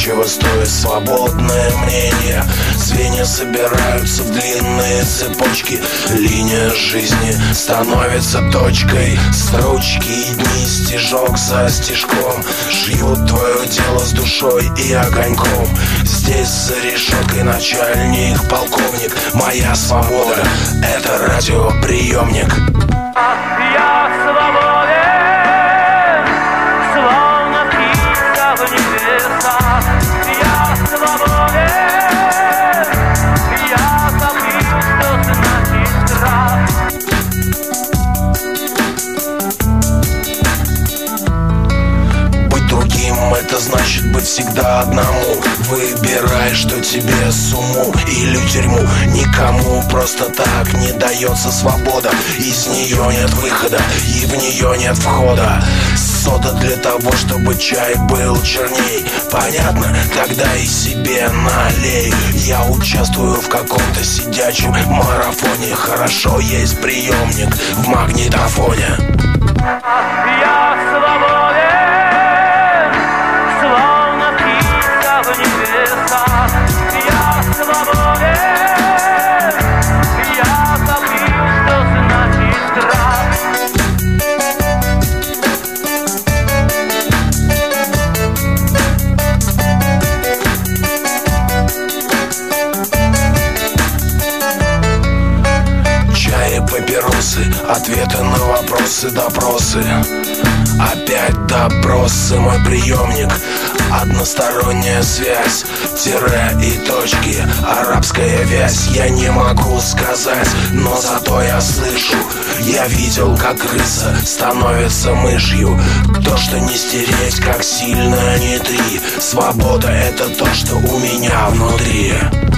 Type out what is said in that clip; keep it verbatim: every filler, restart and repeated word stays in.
чего стоит свободное мнение. Звенья собираются в длинные цепочки. Линия жизни становится точкой. Строчки и дни стежок за стежком шьют твое тело с душой и огоньком. Здесь за решеткой начальник, полковник. Моя свобода — это радиоприемник. Я свободен, словно птица в небесах. Я свободен, я забыл, что значит страх. Быть другим — это значит быть всегда одному. Выбирай, что тебе с уму или тюрьму. Никому просто так не дается свобода. Из нее нет выхода и в нее нет входа. Сода для того, чтобы чай был черней. Понятно? Тогда и себе налей. Я участвую в каком-то сидячем марафоне. Хорошо, есть приемник в магнитофоне. Я свободен, словно птица в небесах. Я свободен, я забыл, что значит страх. Чай и папиросы, ответы на вопросы, допросы. Опять допросы, мой приемник. Односторонняя связь, тире и точки, арабская вязь. Я не могу сказать, но зато я слышу. Я видел, как крыса становится мышью. То, что не стереть, как сильно не три. Свобода — это то, что у меня внутри.